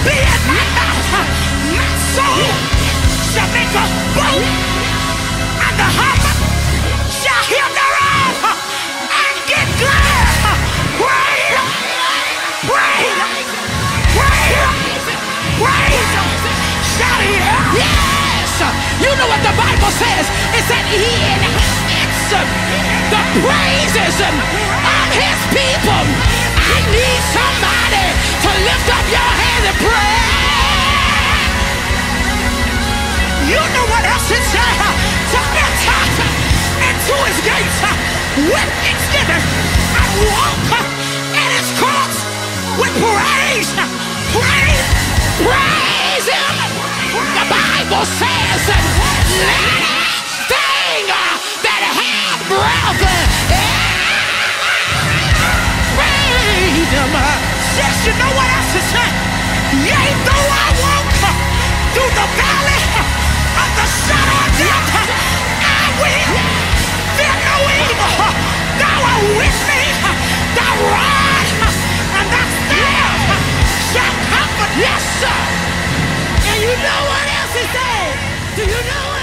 be in my mouth. My soul shall make a boast, and the humble shall hear thereof and get glad. Praise, praise, praise, praise. Shout it out. Yes, you know what the Bible says. It said he inhabits the praises of his people. I need somebody to lift up your hand and pray. You know what else it said? To enter into his gates with thanksgiving and walk in his courts with praise. Praise, praise him. The Bible says, let everything that hath breath praise him. Yes, you know what else it said? Yea, though I walk through the valley of the shadow of death, I will fear no evil. Thou art with me, thy rod and thy staff shall comfort. Yes, sir. And you know what else it said? Do you know what